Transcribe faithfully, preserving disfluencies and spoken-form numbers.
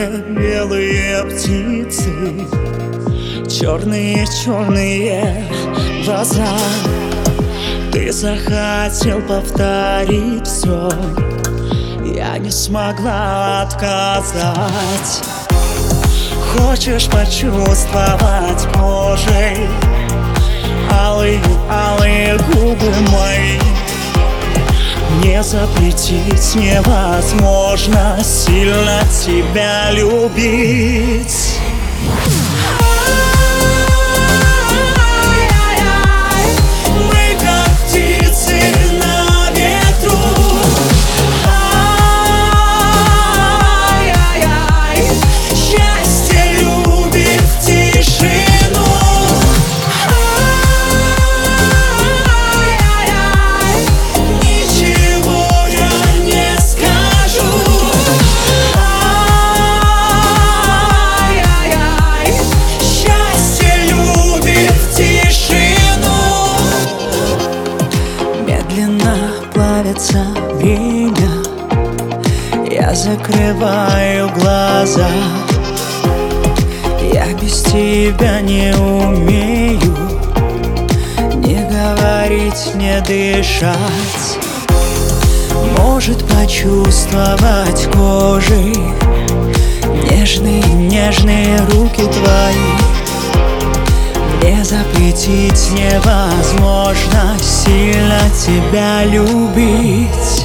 белые птицы, черные-черные глаза. Ты захотел повторить все, я не смогла отказать. Хочешь почувствовать кожей алые, алые губы мои? Не запретить невозможно сильно тебя любить. Плавится время, я закрываю глаза. Я без тебя не умею не говорить, не дышать. Может почувствовать кожей нежные, нежные руки твои. Не запретить невозможно сильно тебя любить.